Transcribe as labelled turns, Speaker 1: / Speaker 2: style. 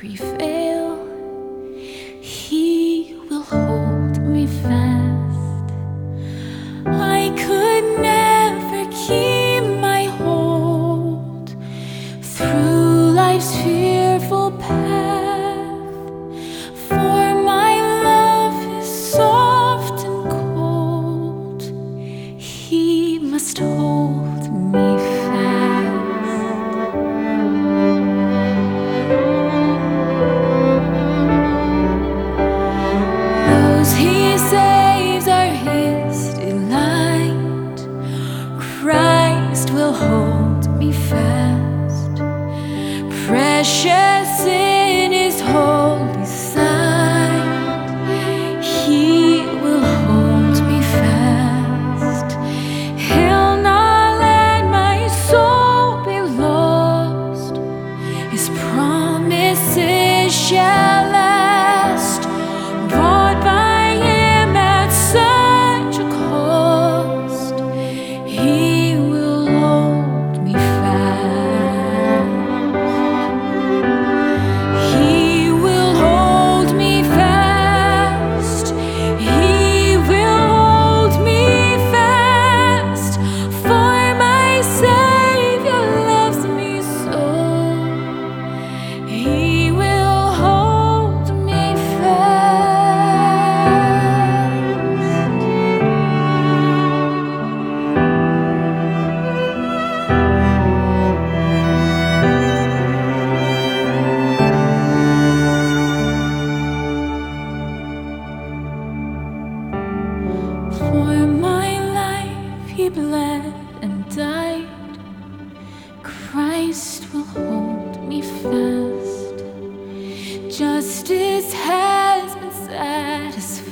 Speaker 1: prevail. He will hold me fast. I could never keep my hold through life's fearful path, for my love is soft and cold. He must hold me fast. Those he saves are his delight. Christ will hold me fast, precious in his holy sight. He will hold me fast. He'll not let my soul be lost. His promises shall last, bought by him at such a cost. He will hold me fast. He will hold me fast. He will hold me fast, for my Savior loves me so. He will hold me For my life he bled and died. Christ will hold me fast. Justice has been satisfied.